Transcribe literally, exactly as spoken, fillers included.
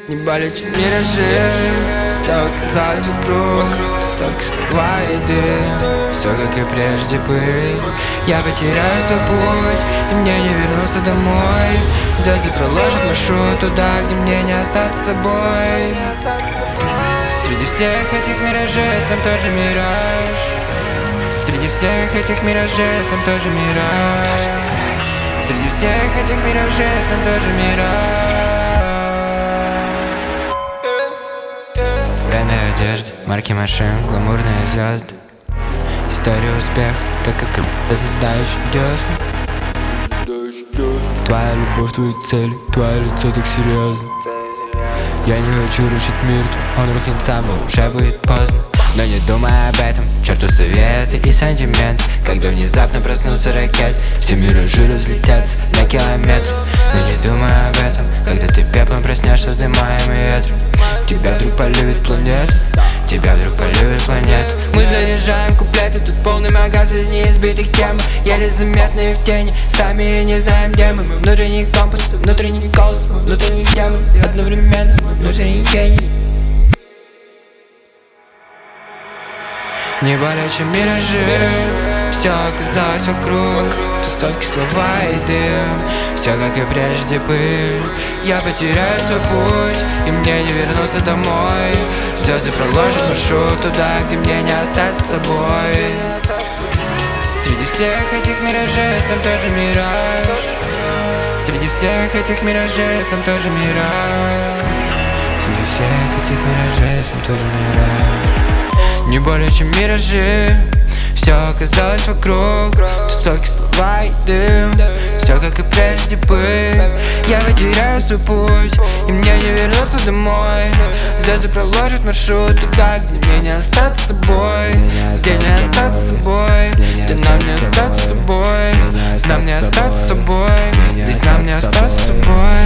Не болит миражи, все оказалось вокруг. Тусовки, слова и дым, все как и прежде был. Я потеряю свой путь, и мне не вернуться домой. Звезды проложат маршрут туда, где мне не остаться собой. Среди всех этих миражей сам тоже мираж. Среди всех этих миражей сам тоже мираж. Среди всех этих миражей сам тоже мираж. Брендная одежда, марки машин, гламурные звезды. История успеха, так как разъедающий десны. Твоя любовь, твои цели, твое лицо так серьезно. Я не хочу рушить мир, он рухнет сам, но уже будет поздно. Но не думай об этом, черту советы и сантименты. Когда внезапно проснутся ракеты, все миражи разлетятся на километр. Но не думай об этом, когда ты пеплом проснешься с дымаемым ветром. Тебя вдруг полюбит планета, тебя вдруг полюбит планета. Мы заряжаем куплеты, тут полный магаз из неизбитых тем. Еле заметные в тени, сами не знаем, где мы. Мы внутренний компас, внутренний голос, мы внутренний демон. Одновременно мы внутренний гений. Не более чем миражи, все оказалось вокруг. Тусовки, слова и дым, все как и прежде был. Я потеряю свой путь, и мне не вернуться домой. Звезды проложат маршрут туда, где мне не остаться собой. Среди всех этих миражей сам тоже мираж. Среди всех этих миражей сам тоже мираж. Среди всех этих миражей сам тоже мираж. Не более чем миражи, все оказалось вокруг. Тусовки, слова и дым, все как и прежде был. Я потеряю свой путь, и мне не вернуться домой. Звезды проложат маршрут туда, где мне не остаться собой. Где не остаться собой, где нам не остаться собой. Нам не остаться собой, здесь нам не остаться собой.